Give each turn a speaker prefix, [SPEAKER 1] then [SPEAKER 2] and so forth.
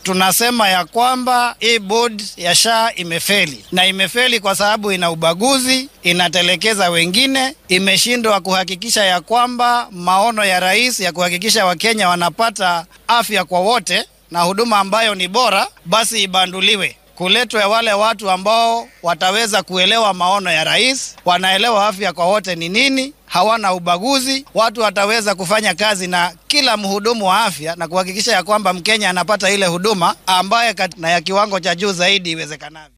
[SPEAKER 1] tunasema ya kwamba hii board ya SHA imefeli, na imefeli kwa sababu ina ubaguzi, inatelekeza wengine, imeshindwa kuhakikisha ya kwamba maono ya rais ya kuhakikisha Wakenya wanapata afya kwa wote na huduma ambayo ni bora, basi ibanduliwe. Kuletwe wale watu ambao wataweza kuelewa maono ya rais, wanaelewa afya kwa wote ni nini, hawana ubaguzi, watu wataweza kufanya kazi na kila mhudumu wa afya na kuhakikisha ya kwamba Mkenya anapata ile huduma ambaye na ya kiwango cha juu zaidi iwezekanavyo.